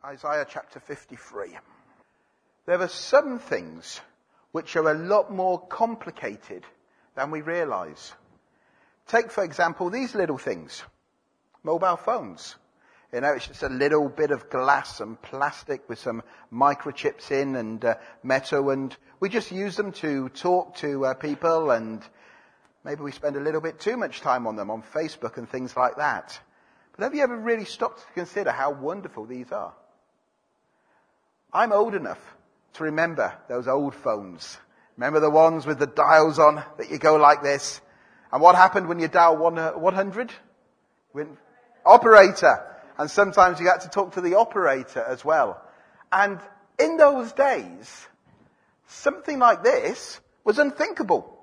Isaiah chapter 53. There are some things which are a lot more complicated than we realize. Take, for example, these little things. Mobile phones. You know, it's just a little bit of glass and plastic with some microchips in and metal, and we just use them to talk to people, and maybe we spend a little bit too much time on them on Facebook and things like that. But have you ever really stopped to consider how wonderful these are? I'm old enough to remember those old phones. Remember the ones with the dials on that you go like this? And what happened when you dial 100? Operator. And sometimes you had to talk to the operator as well. And in those days, something like this was unthinkable.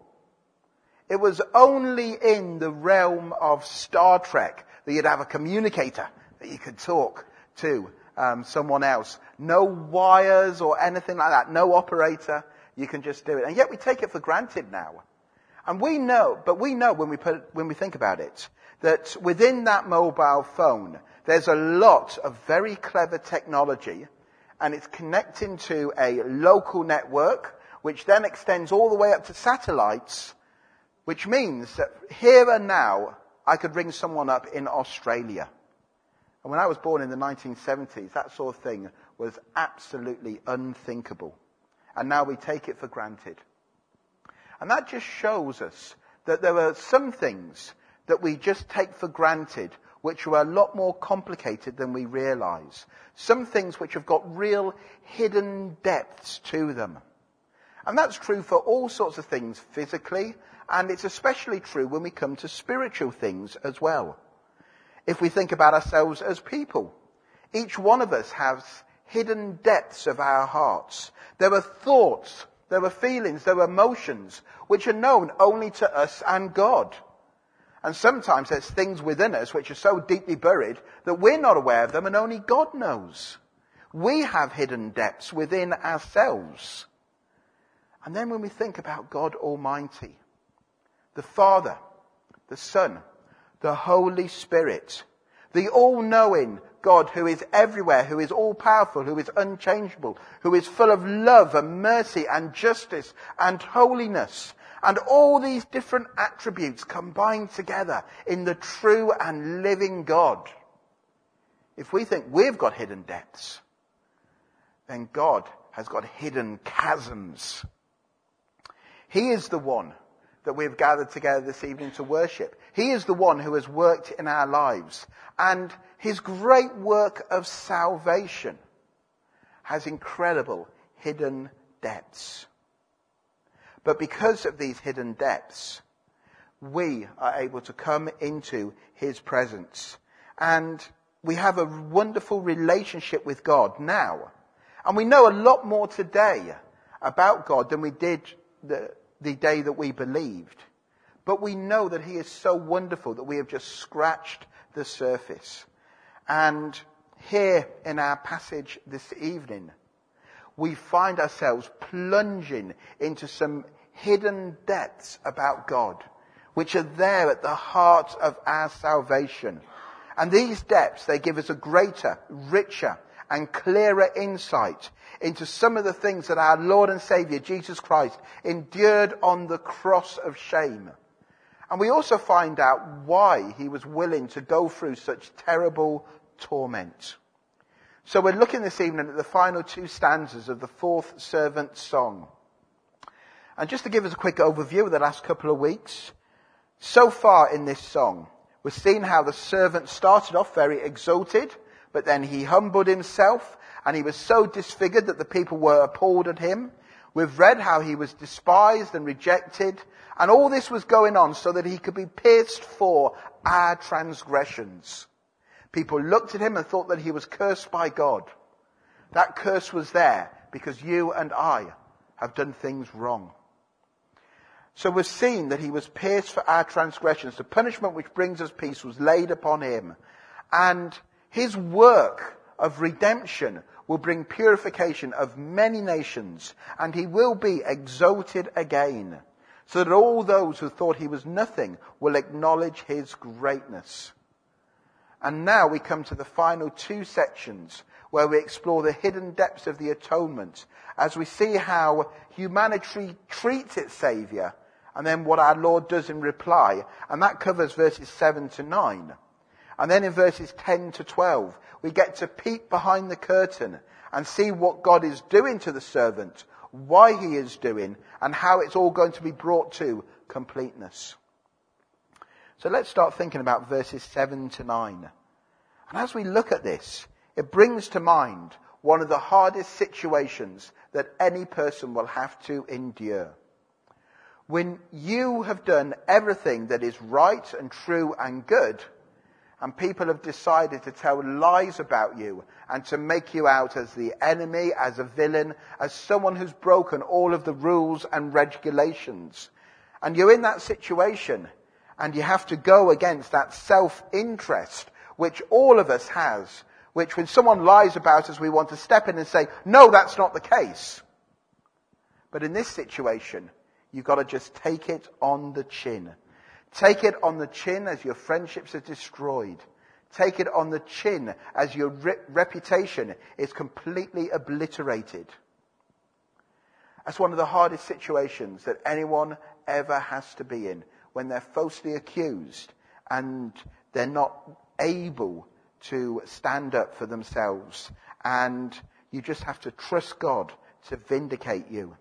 It was only in the realm of Star Trek that you'd have a communicator that you could talk to someone else. No wires or anything like that. No operator. You can just do it. And yet we take it for granted now. And we know when we think about it, that within that mobile phone, there's a lot of very clever technology, and it's connecting to a local network, which then extends all the way up to satellites, which means that here and now, I could ring someone up in Australia. And when I was born in the 1970s, that sort of thing was absolutely unthinkable. And now we take it for granted. And that just shows us that there are some things that we just take for granted, which are a lot more complicated than we realize. Some things which have got real hidden depths to them. And that's true for all sorts of things physically, and it's especially true when we come to spiritual things as well. If we think about ourselves as people, each one of us has hidden depths of our hearts. There are thoughts, there are feelings, there are emotions, which are known only to us and God. And sometimes there's things within us which are so deeply buried that we're not aware of them and only God knows. We have hidden depths within ourselves. And then when we think about God Almighty, the Father, the Son, the Holy Spirit, the all-knowing God who is everywhere, who is all-powerful, who is unchangeable, who is full of love and mercy and justice and holiness, and all these different attributes combined together in the true and living God. If we think we've got hidden depths, then God has got hidden chasms. He is the one that we've gathered together this evening to worship. He is the one who has worked in our lives. And his great work of salvation has incredible hidden depths. But because of these hidden depths, we are able to come into his presence. And we have a wonderful relationship with God now. And we know a lot more today about God than we did the day that we believed. But we know that he is so wonderful that we have just scratched the surface. And here in our passage this evening, we find ourselves plunging into some hidden depths about God, which are there at the heart of our salvation. And these depths, they give us a greater, richer, and clearer insight into some of the things that our Lord and Saviour, Jesus Christ, endured on the cross of shame. And we also find out why he was willing to go through such terrible torment. So we're looking this evening at the final two stanzas of the fourth servant song. And just to give us a quick overview of the last couple of weeks, so far in this song, we've seen how the servant started off very exalted, but then he humbled himself, and he was so disfigured that the people were appalled at him. We've read how he was despised and rejected, and all this was going on so that he could be pierced for our transgressions. People looked at him and thought that he was cursed by God. That curse was there because you and I have done things wrong. So we've seen that he was pierced for our transgressions. The punishment which brings us peace was laid upon him. And his work of redemption will bring purification of many nations. And he will be exalted again, so that all those who thought he was nothing will acknowledge his greatness. And now we come to the final two sections where we explore the hidden depths of the atonement as we see how humanity treats its Saviour and then what our Lord does in reply. And that covers verses 7 to 9. And then in verses 10 to 12, we get to peek behind the curtain and see what God is doing to the servant, why he is doing, and how it's all going to be brought to completeness. So let's start thinking about verses 7 to 9. And as we look at this, it brings to mind one of the hardest situations that any person will have to endure. When you have done everything that is right and true and good, and people have decided to tell lies about you and to make you out as the enemy, as a villain, as someone who's broken all of the rules and regulations. And you're in that situation and you have to go against that self-interest which all of us has, which when someone lies about us, we want to step in and say, no, that's not the case. But in this situation, you've got to just take it on the chin. Take it on the chin as your friendships are destroyed. Take it on the chin as your reputation is completely obliterated. That's one of the hardest situations that anyone ever has to be in, when they're falsely accused and they're not able to stand up for themselves. And you just have to trust God to vindicate you.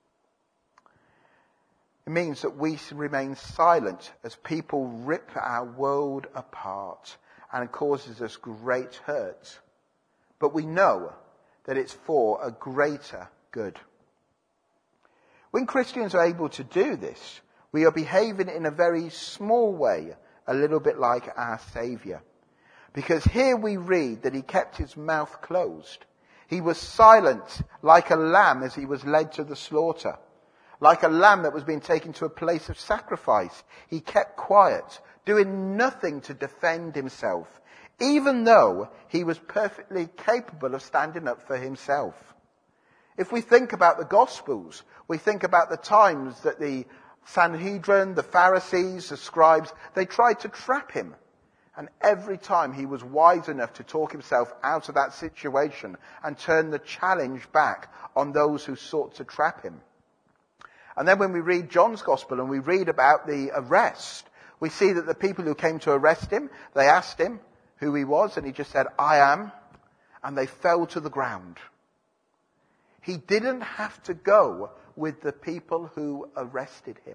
It means that we remain silent as people rip our world apart, and it causes us great hurt. But we know that it's for a greater good. When Christians are able to do this, we are behaving in a very small way, a little bit like our Saviour. Because here we read that he kept his mouth closed. He was silent like a lamb as he was led to the slaughter. Like a lamb that was being taken to a place of sacrifice, he kept quiet, doing nothing to defend himself, even though he was perfectly capable of standing up for himself. If we think about the Gospels, we think about the times that the Sanhedrin, the Pharisees, the scribes, they tried to trap him. And every time he was wise enough to talk himself out of that situation and turn the challenge back on those who sought to trap him. And then when we read John's Gospel and we read about the arrest, we see that the people who came to arrest him, they asked him who he was, and he just said, I am. And they fell to the ground. He didn't have to go with the people who arrested him.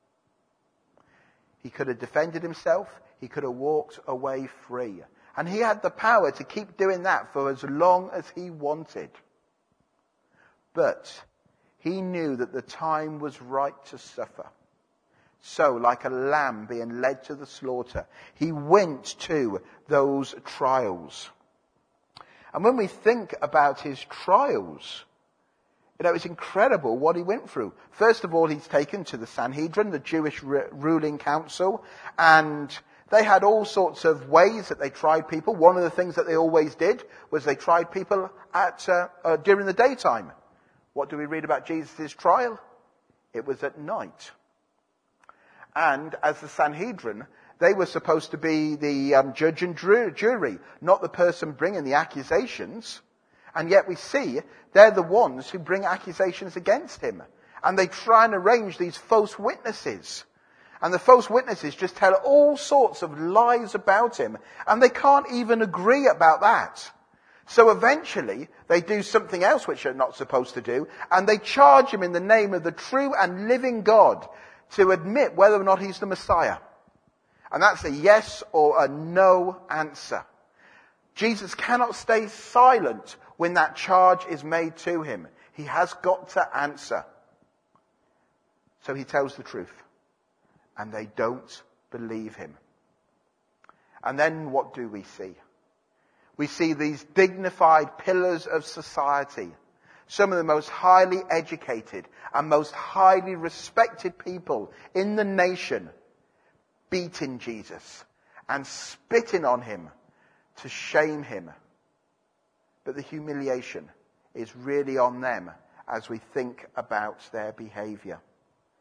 He could have defended himself. He could have walked away free. And he had the power to keep doing that for as long as he wanted. But he knew that the time was right to suffer. So, like a lamb being led to the slaughter, he went to those trials. And when we think about his trials, it's incredible what he went through. First of all, he's taken to the Sanhedrin, the Jewish ruling council, and they had all sorts of ways that they tried people. One of the things that they always did was they tried people during the daytime. What do we read about Jesus' trial? It was at night. And as the Sanhedrin, they were supposed to be the judge and jury, not the person bringing the accusations. And yet we see they're the ones who bring accusations against him. And they try and arrange these false witnesses. And the false witnesses just tell all sorts of lies about him. And they can't even agree about that. So eventually, they do something else which they're not supposed to do, and they charge him in the name of the true and living God to admit whether or not he's the Messiah. And that's a yes or a no answer. Jesus cannot stay silent when that charge is made to him. He has got to answer. So he tells the truth, and they don't believe him. And then what do we see? We see these dignified pillars of society, some of the most highly educated and most highly respected people in the nation, beating Jesus and spitting on him to shame him. But the humiliation is really on them as we think about their behavior.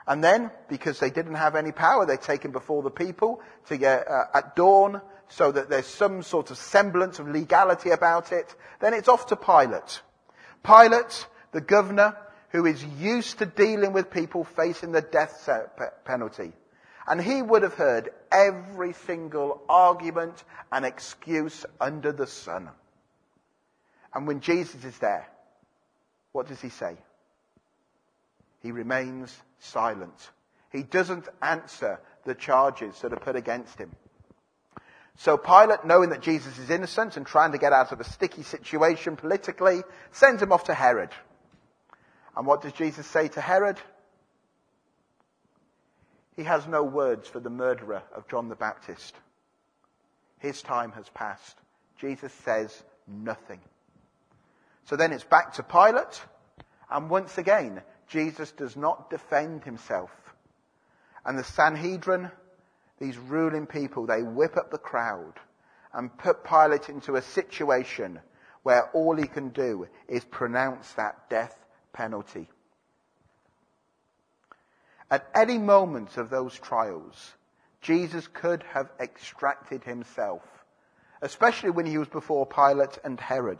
And then, because they didn't have any power, they take him before the people to get at dawn, so that there's some sort of semblance of legality about it. Then it's off to Pilate. Pilate, the governor, who is used to dealing with people facing the death penalty. And he would have heard every single argument and excuse under the sun. And when Jesus is there, what does he say? He remains silent. He doesn't answer the charges that are put against him. So Pilate, knowing that Jesus is innocent and trying to get out of a sticky situation politically, sends him off to Herod. And what does Jesus say to Herod? He has no words for the murderer of John the Baptist. His time has passed. Jesus says nothing. So then it's back to Pilate, and once again, Jesus does not defend himself. And the Sanhedrin, these ruling people, they whip up the crowd and put Pilate into a situation where all he can do is pronounce that death penalty. At any moment of those trials, Jesus could have extracted himself, especially when he was before Pilate and Herod.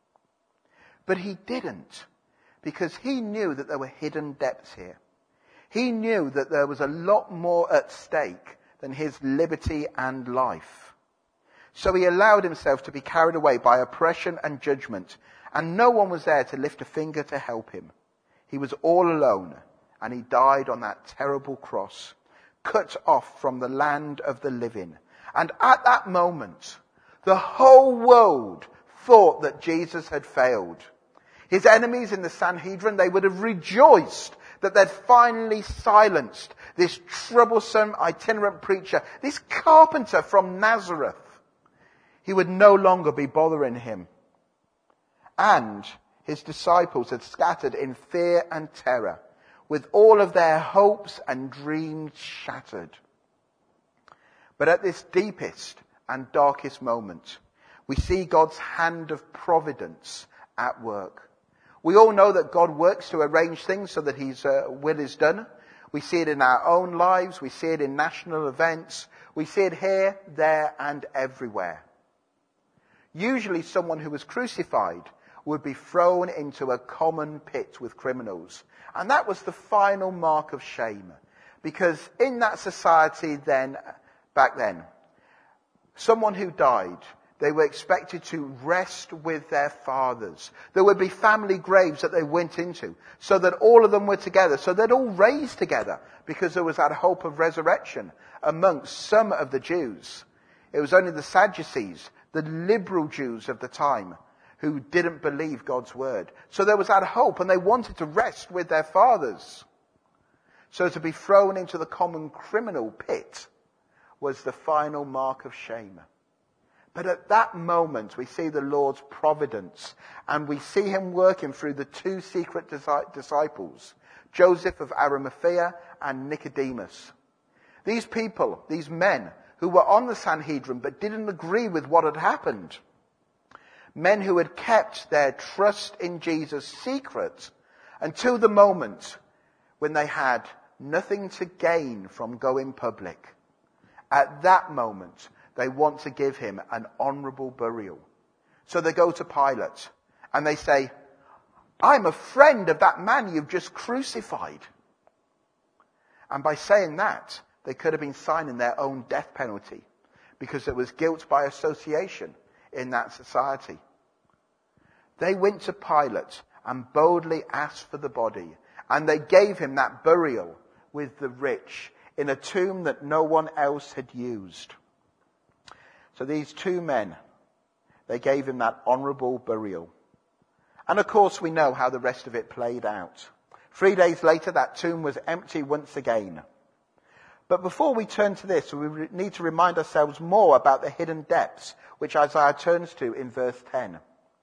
But he didn't, because he knew that there were hidden depths here. He knew that there was a lot more at stake than his liberty and life. So he allowed himself to be carried away by oppression and judgment, and no one was there to lift a finger to help him. He was all alone, and he died on that terrible cross, cut off from the land of the living. And at that moment, the whole world thought that Jesus had failed. His enemies in the Sanhedrin, they would have rejoiced that they'd finally silenced this troublesome itinerant preacher, this carpenter from Nazareth. He would no longer be bothering him. And his disciples had scattered in fear and terror, with all of their hopes and dreams shattered. But at this deepest and darkest moment, we see God's hand of providence at work. We all know that God works to arrange things so that his will is done. We see it in our own lives. We see it in national events. We see it here, there, and everywhere. Usually someone who was crucified would be thrown into a common pit with criminals. And that was the final mark of shame. Because in that society back then, someone who died, they were expected to rest with their fathers. There would be family graves that they went into, so that all of them were together, so they'd all raise together, because there was that hope of resurrection amongst some of the Jews. It was only the Sadducees, the liberal Jews of the time, who didn't believe God's word. So there was that hope, and they wanted to rest with their fathers. So to be thrown into the common criminal pit was the final mark of shame. But at that moment, we see the Lord's providence, and we see him working through the two secret disciples, Joseph of Arimathea and Nicodemus. These people, these men who were on the Sanhedrin but didn't agree with what had happened. Men who had kept their trust in Jesus secret until the moment when they had nothing to gain from going public. At that moment, they want to give him an honourable burial. So they go to Pilate and they say, I'm a friend of that man you've just crucified. And by saying that, they could have been signing their own death penalty, because it was guilt by association in that society. They went to Pilate and boldly asked for the body, and they gave him that burial with the rich in a tomb that no one else had used. So these two men, they gave him that honourable burial. And of course we know how the rest of it played out. 3 days later, that tomb was empty once again. But before we turn to this, we need to remind ourselves more about the hidden depths, which Isaiah turns to in verse 10.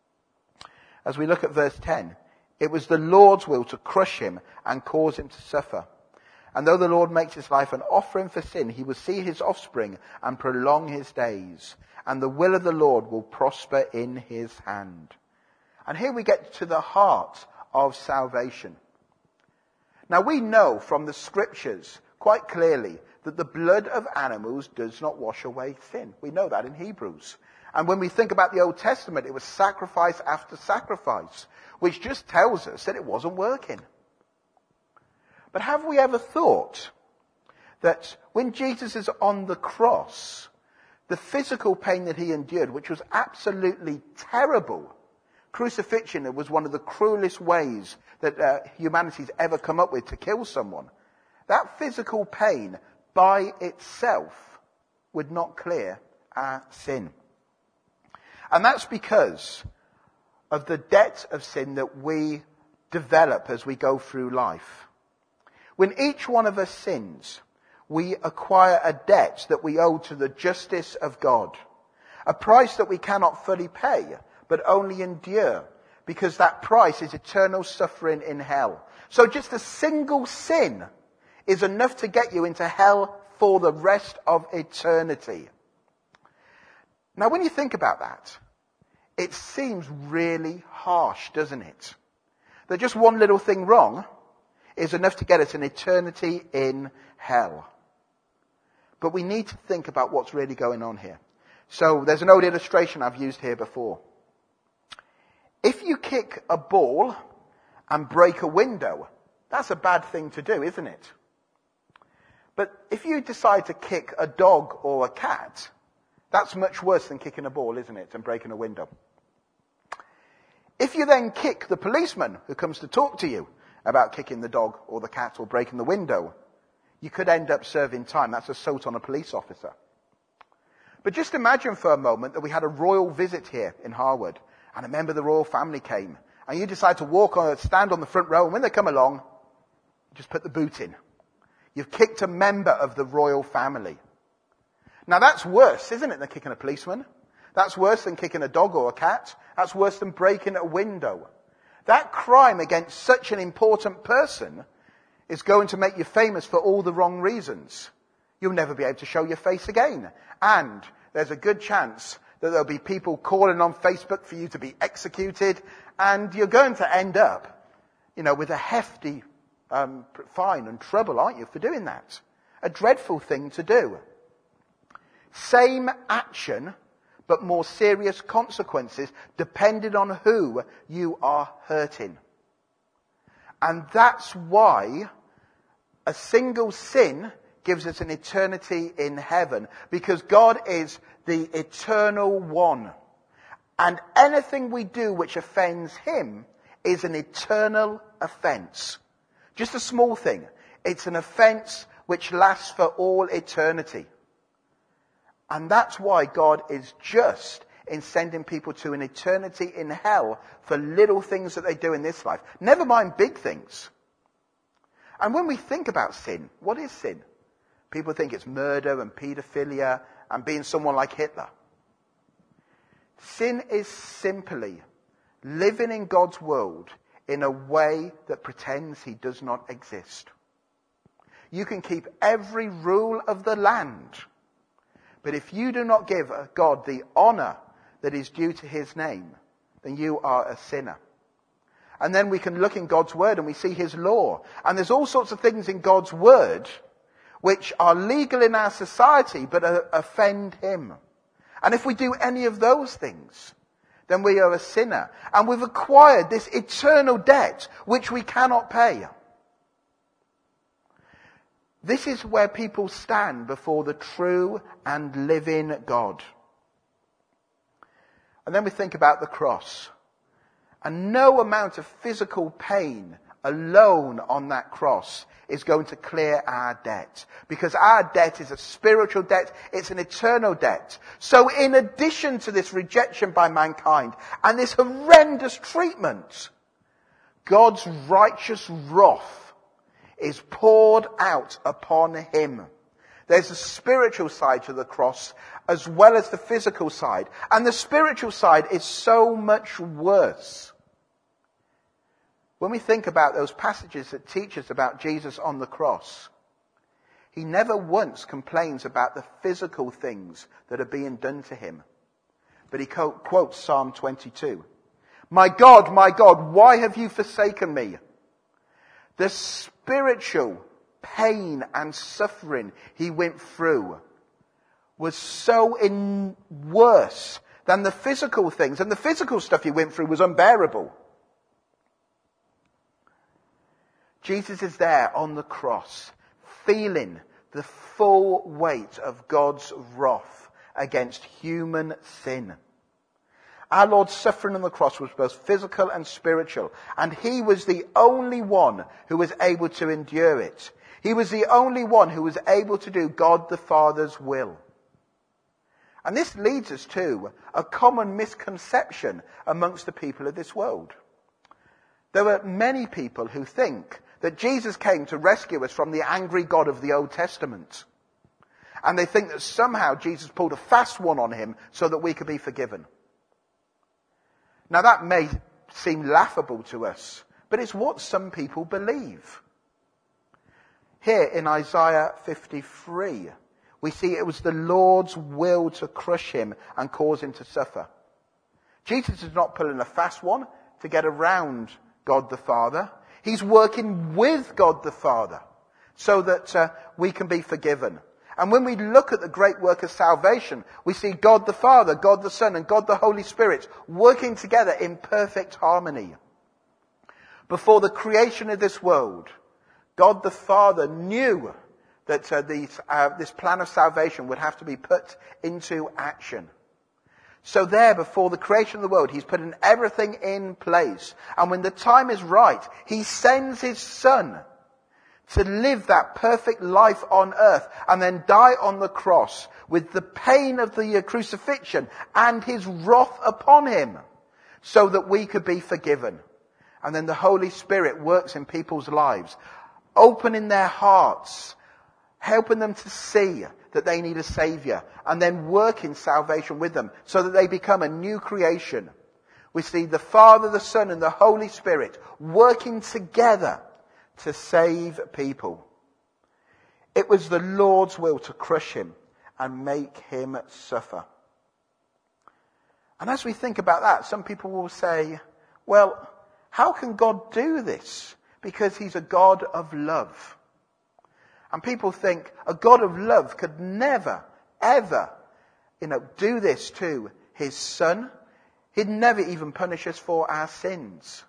As we look at verse 10, it was the Lord's will to crush him and cause him to suffer. And though the Lord makes his life an offering for sin, he will see his offspring and prolong his days. And the will of the Lord will prosper in his hand. And here we get to the heart of salvation. Now we know from the scriptures quite clearly that the blood of animals does not wash away sin. We know that in Hebrews. And when we think about the Old Testament, it was sacrifice after sacrifice, which just tells us that it wasn't working. But have we ever thought that when Jesus is on the cross, the physical pain that he endured, which was absolutely terrible, crucifixion was one of the cruelest ways that humanity's ever come up with to kill someone. That physical pain by itself would not clear our sin. And that's because of the debt of sin that we develop as we go through life. When each one of us sins, we acquire a debt that we owe to the justice of God. A price that we cannot fully pay, but only endure, because that price is eternal suffering in hell. So just a single sin is enough to get you into hell for the rest of eternity. Now when you think about that, it seems really harsh, doesn't it? That just one little thing wrong is enough to get us an eternity in hell. But we need to think about what's really going on here. So there's an old illustration I've used here before. If you kick a ball and break a window, that's a bad thing to do, isn't it? But if you decide to kick a dog or a cat, that's much worse than kicking a ball, isn't it, and breaking a window. If you then kick the policeman who comes to talk to you about kicking the dog or the cat or breaking the window, you could end up serving time. That's assault on a police officer. But just imagine for a moment that we had a royal visit here in Harwood, and a member of the royal family came, and you decide to stand on the front row, and when they come along, just put the boot in. You've kicked a member of the royal family. Now that's worse, isn't it, than kicking a policeman? That's worse than kicking a dog or a cat. That's worse than breaking a window. That crime against such an important person is going to make you famous for all the wrong reasons. You'll never be able to show your face again. And there's a good chance that there'll be people calling on Facebook for you to be executed, and you're going to end up, with a hefty fine and trouble, aren't you, for doing that? A dreadful thing to do. Same action, but more serious consequences depending on who you are hurting. And that's why a single sin gives us an eternity in heaven, because God is the eternal one. And anything we do which offends him is an eternal offense. Just a small thing. It's an offense which lasts for all eternity. And that's why God is just in sending people to an eternity in hell for little things that they do in this life. Never mind big things. And when we think about sin, what is sin? People think it's murder and paedophilia and being someone like Hitler. Sin is simply living in God's world in a way that pretends he does not exist. You can keep every rule of the land, but if you do not give God the honor that is due to his name, then you are a sinner. And then we can look in God's word and we see his law. And there's all sorts of things in God's word which are legal in our society but offend him. And if we do any of those things, then we are a sinner. And we've acquired this eternal debt which we cannot pay. This is where people stand before the true and living God. And then we think about the cross. And no amount of physical pain alone on that cross is going to clear our debt. Because our debt is a spiritual debt. It's an eternal debt. So in addition to this rejection by mankind and this horrendous treatment, God's righteous wrath is poured out upon him. There's a spiritual side to the cross as well as the physical side. And the spiritual side is so much worse. When we think about those passages that teach us about Jesus on the cross, he never once complains about the physical things that are being done to him. But he quotes Psalm 22. My God, why have you forsaken me? the spiritual pain and suffering he went through was so worse than the physical things. And the physical stuff he went through was unbearable. Jesus is there on the cross, feeling the full weight of God's wrath against human sin. Our Lord's suffering on the cross was both physical and spiritual, and he was the only one who was able to endure it. He was the only one who was able to do God the Father's will. And this leads us to a common misconception amongst the people of this world. There are many people who think that Jesus came to rescue us from the angry God of the Old Testament. And they think that somehow Jesus pulled a fast one on him so that we could be forgiven. Now that may seem laughable to us, but it's what some people believe. Here in Isaiah 53, we see it was the Lord's will to crush him and cause him to suffer. Jesus is not pulling a fast one to get around God the Father. He's working with God the Father so that we can be forgiven. And when we look at the great work of salvation, we see God the Father, God the Son, and God the Holy Spirit working together in perfect harmony. Before the creation of this world, God the Father knew that this plan of salvation would have to be put into action. So there, before the creation of the world, he's putting everything in place. And when the time is right, he sends his Son to live that perfect life on earth and then die on the cross with the pain of the crucifixion and his wrath upon him so that we could be forgiven. And then the Holy Spirit works in people's lives, opening their hearts, helping them to see that they need a Saviour, and then working salvation with them so that they become a new creation. We see the Father, the Son, and the Holy Spirit working together to save people. It was the Lord's will to crush him and make him suffer. And as we think about that, some people will say, well, how can God do this? Because he's a God of love. And people think a God of love could never, ever, do this to his Son. He'd never even punish us for our sins.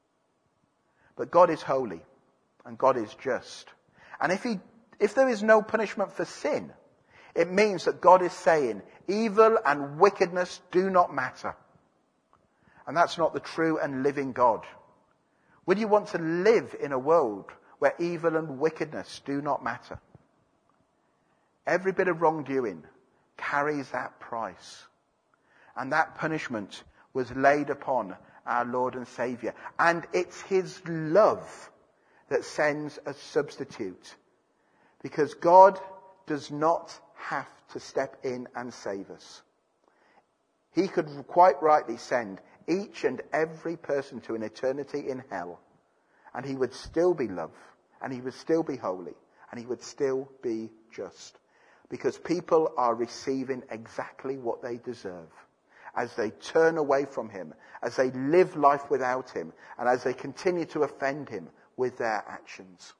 But God is holy and God is just. And if there is no punishment for sin, it means that God is saying evil and wickedness do not matter. And that's not the true and living God. Would you want to live in a world where evil and wickedness do not matter? Every bit of wrongdoing carries that price. And that punishment was laid upon our Lord and Saviour. And it's his love that sends a substitute. Because God does not have to step in and save us. He could quite rightly send each and every person to an eternity in hell. And he would still be love. And he would still be holy. And he would still be just. Because people are receiving exactly what they deserve. As they turn away from him. As they live life without him. And as they continue to offend him with their actions.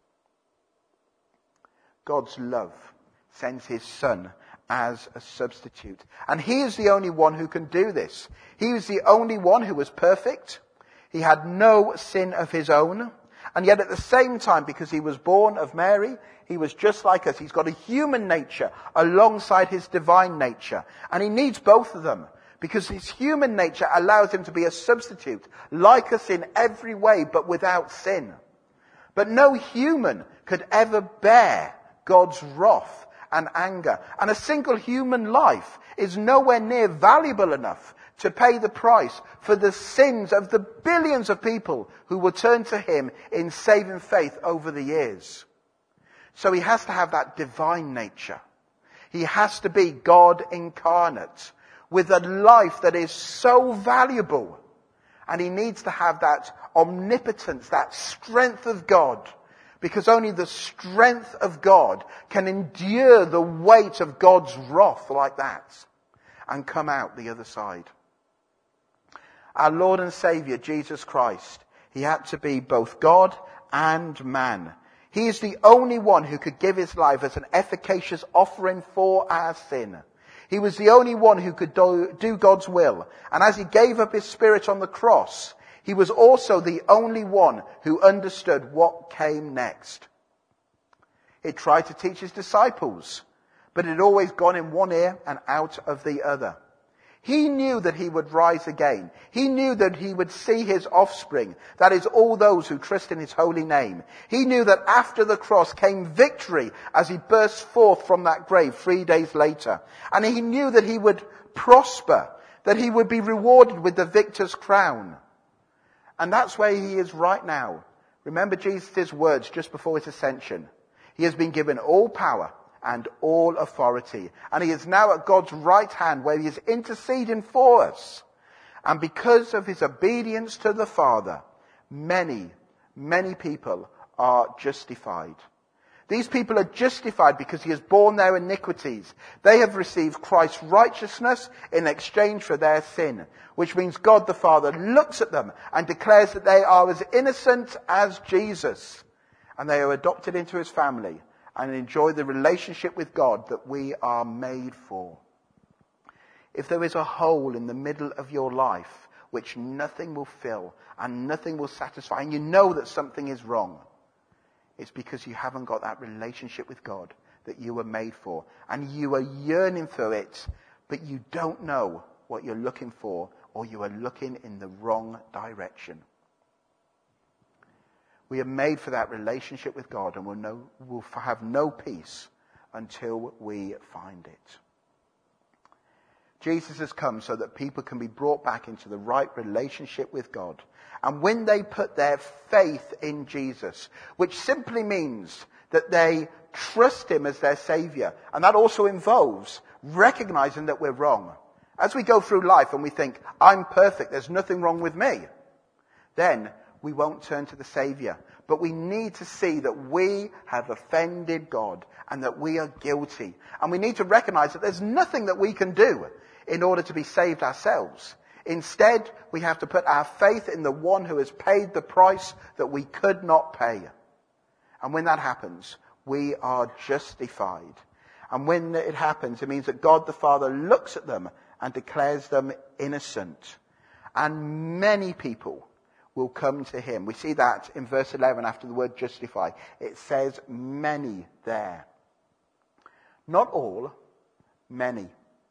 God's love sends his Son as a substitute. And he is the only one who can do this. He was the only one who was perfect. He had no sin of his own. And yet at the same time, because he was born of Mary, he was just like us. He's got a human nature alongside his divine nature. And he needs both of them. Because his human nature allows him to be a substitute, like us in every way, but without sin. But no human could ever bear God's wrath and anger. And a single human life is nowhere near valuable enough to pay the price for the sins of the billions of people who will turn to him in saving faith over the years. So he has to have that divine nature. He has to be God incarnate with a life that is so valuable. And he needs to have that omnipotence, that strength of God. Because only the strength of God can endure the weight of God's wrath like that and come out the other side. Our Lord and Saviour, Jesus Christ, he had to be both God and man. He is the only one who could give his life as an efficacious offering for our sin. He was the only one who could do God's will. And as he gave up his spirit on the cross, he was also the only one who understood what came next. It tried to teach his disciples, but it had always gone in one ear and out of the other. He knew that he would rise again. He knew that he would see his offspring, that is, all those who trust in his holy name. He knew that after the cross came victory as he burst forth from that grave 3 days later. And he knew that he would prosper, that he would be rewarded with the victor's crown. And that's where he is right now. Remember Jesus' words just before his ascension. He has been given all power and all authority. And he is now at God's right hand where he is interceding for us. And because of his obedience to the Father, many, many people are justified. These people are justified because he has borne their iniquities. They have received Christ's righteousness in exchange for their sin, which means God the Father looks at them and declares that they are as innocent as Jesus. And they are adopted into his family and enjoy the relationship with God that we are made for. If there is a hole in the middle of your life which nothing will fill and nothing will satisfy, and you know that something is wrong, it's because you haven't got that relationship with God that you were made for. And you are yearning for it, but you don't know what you're looking for, or you are looking in the wrong direction. We are made for that relationship with God, and we'll have no peace until we find it. Jesus has come so that people can be brought back into the right relationship with God. And when they put their faith in Jesus, which simply means that they trust him as their Savior, and that also involves recognizing that we're wrong. As we go through life and we think, I'm perfect, there's nothing wrong with me, then we won't turn to the Savior. But we need to see that we have offended God and that we are guilty. And we need to recognize that there's nothing that we can do in order to be saved ourselves. Instead, we have to put our faith in the one who has paid the price that we could not pay. And when that happens, we are justified. And when it happens, it means that God the Father looks at them and declares them innocent. And many people will come to him. We see that in verse 11 after the word justify. It says many there. Not all, many.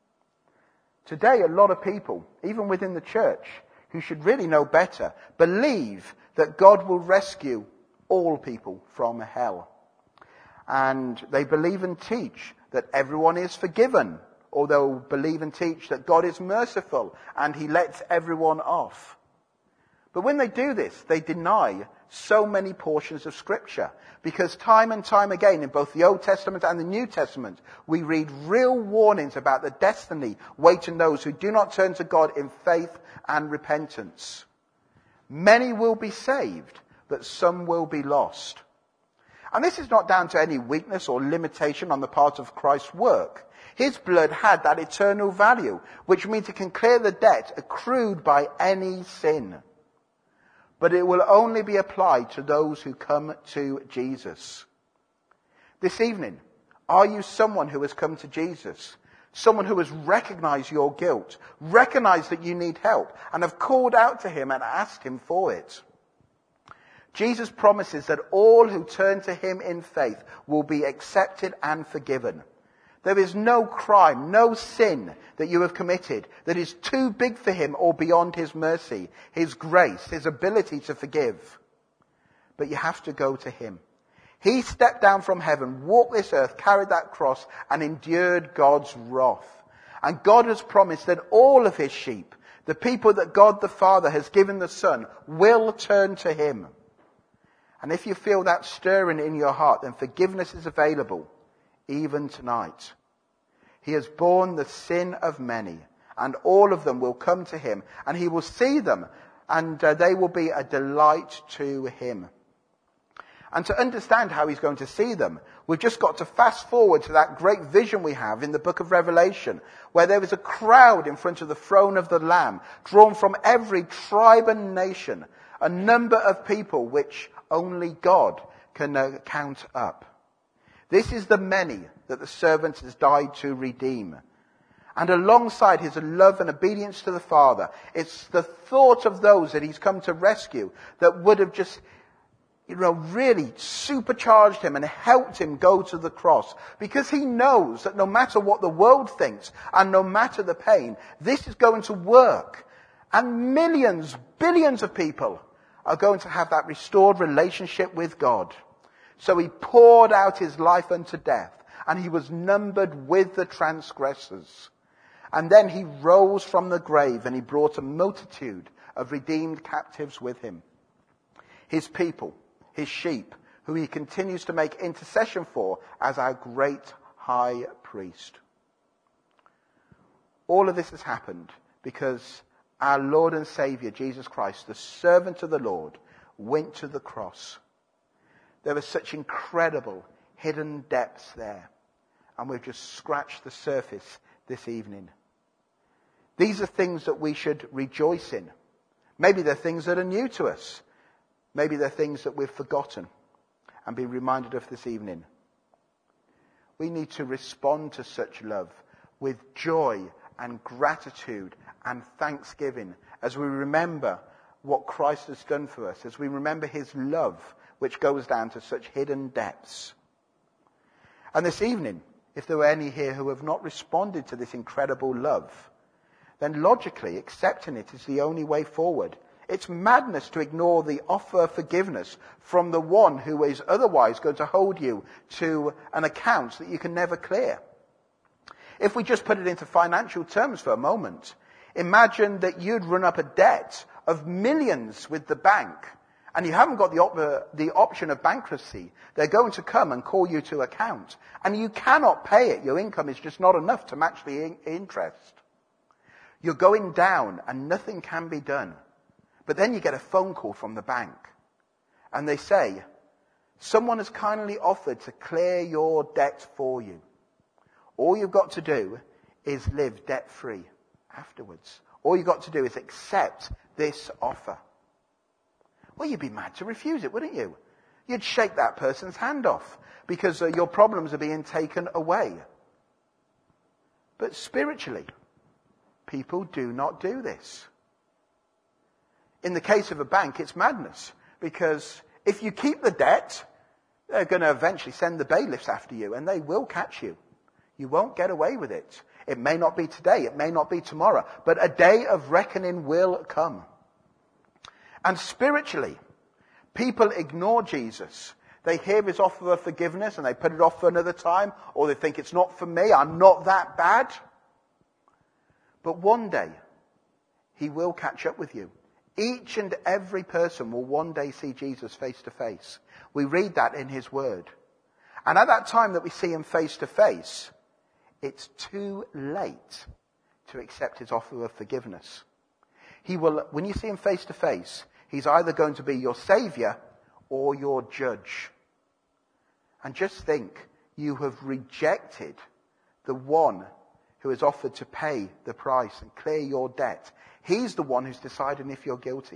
Today, a lot of people, even within the church, who should really know better, believe that God will rescue all people from hell. And they believe and teach that everyone is forgiven, or they'll believe and teach that God is merciful and he lets everyone off. But when they do this, they deny so many portions of Scripture. Because time and time again, in both the Old Testament and the New Testament, we read real warnings about the destiny waiting those who do not turn to God in faith and repentance. Many will be saved, but some will be lost. And this is not down to any weakness or limitation on the part of Christ's work. His blood had that eternal value, which means it can clear the debt accrued by any sin. But it will only be applied to those who come to Jesus. This evening, are you someone who has come to Jesus? Someone who has recognized your guilt, recognized that you need help, and have called out to him and asked him for it? Jesus promises that all who turn to him in faith will be accepted and forgiven. There is no crime, no sin that you have committed that is too big for him or beyond his mercy, his grace, his ability to forgive. But you have to go to him. He stepped down from heaven, walked this earth, carried that cross, and endured God's wrath. And God has promised that all of his sheep, the people that God the Father has given the Son, will turn to him. And if you feel that stirring in your heart, then forgiveness is available. Even tonight. He has borne the sin of many, and all of them will come to him, and he will see them, and they will be a delight to him. And to understand how he's going to see them, we've just got to fast forward to that great vision we have in the book of Revelation, where there was a crowd in front of the throne of the Lamb, drawn from every tribe and nation, a number of people which only God can count up. This is the many that the servant has died to redeem. And alongside his love and obedience to the Father, it's the thought of those that he's come to rescue that would have just, really supercharged him and helped him go to the cross. Because he knows that no matter what the world thinks and no matter the pain, this is going to work. And millions, billions of people are going to have that restored relationship with God. So he poured out his life unto death, and he was numbered with the transgressors. And then he rose from the grave, and he brought a multitude of redeemed captives with him. His people, his sheep, who he continues to make intercession for as our great high priest. All of this has happened because our Lord and Saviour, Jesus Christ, the servant of the Lord, went to the cross. There were such incredible hidden depths there, and we've just scratched the surface this evening. These are things that we should rejoice in. Maybe they're things that are new to us. Maybe they're things that we've forgotten and be reminded of this evening. We need to respond to such love with joy and gratitude and thanksgiving as we remember what Christ has done for us, as we remember his love, which goes down to such hidden depths. And this evening, if there were any here who have not responded to this incredible love, then logically accepting it is the only way forward. It's madness to ignore the offer of forgiveness from the one who is otherwise going to hold you to an account that you can never clear. If we just put it into financial terms for a moment, imagine that you'd run up a debt of millions with the bank, and you haven't got the option of bankruptcy. They're going to come and call you to account, and you cannot pay it. Your income is just not enough to match the interest. You're going down, and nothing can be done. But then you get a phone call from the bank, and they say, someone has kindly offered to clear your debt for you. All you've got to do is live debt-free afterwards. All you've got to do is accept this offer. Well, you'd be mad to refuse it, wouldn't you? You'd shake that person's hand off because your problems are being taken away. But spiritually, people do not do this. In the case of a bank, it's madness, because if you keep the debt, they're going to eventually send the bailiffs after you, and they will catch you. You won't get away with it. It may not be today, it may not be tomorrow, but a day of reckoning will come. And spiritually, people ignore Jesus. They hear his offer of forgiveness and they put it off for another time, or they think it's not for me, I'm not that bad. But one day, he will catch up with you. Each and every person will one day see Jesus face to face. We read that in his word. And at that time that we see him face to face, it's too late to accept his offer of forgiveness. He will, when you see him face to face, he's either going to be your savior or your judge. And just think, you have rejected the one who has offered to pay the price and clear your debt. He's the one who's deciding if you're guilty.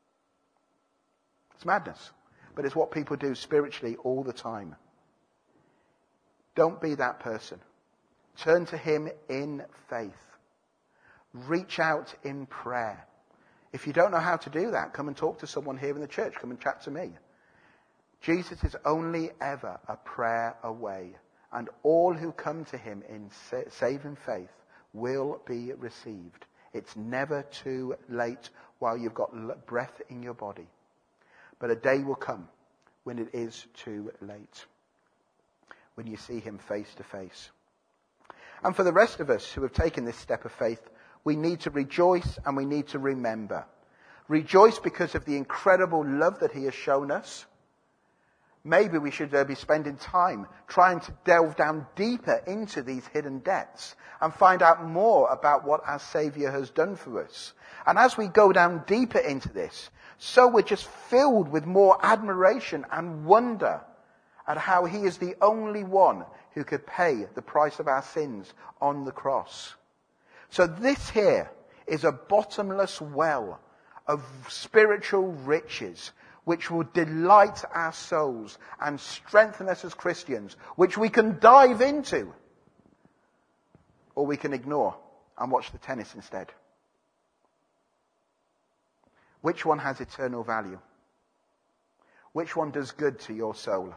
It's madness, but it's what people do spiritually all the time. Don't be that person. Turn to him in faith. Reach out in prayer. If you don't know how to do that, come and talk to someone here in the church. Come and chat to me. Jesus is only ever a prayer away, and all who come to him in saving faith will be received. It's never too late while you've got breath in your body. But a day will come when it is too late, when you see him face to face. And for the rest of us who have taken this step of faith, we need to rejoice and we need to remember. Rejoice because of the incredible love that he has shown us. Maybe we should be spending time trying to delve down deeper into these hidden depths and find out more about what our Saviour has done for us. And as we go down deeper into this, so we're just filled with more admiration and wonder at how he is the only one who could pay the price of our sins on the cross. So this here is a bottomless well of spiritual riches which will delight our souls and strengthen us as Christians, which we can dive into, or we can ignore and watch the tennis instead. Which one has eternal value? Which one does good to your soul?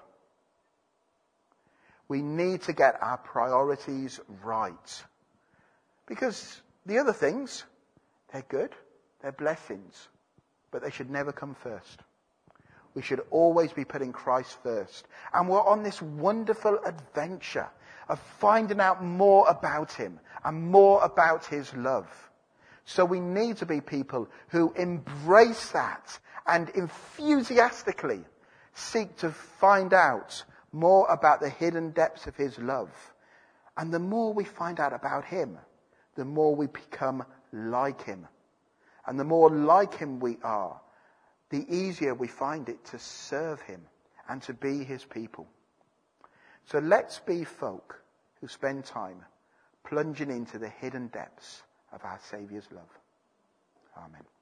We need to get our priorities right. Because the other things, they're good, they're blessings, but they should never come first. We should always be putting Christ first. And we're on this wonderful adventure of finding out more about him and more about his love. So we need to be people who embrace that and enthusiastically seek to find out more about the hidden depths of his love. And the more we find out about him, the more we become like him. And the more like him we are, the easier we find it to serve him and to be his people. So let's be folk who spend time plunging into the hidden depths of our Saviour's love. Amen.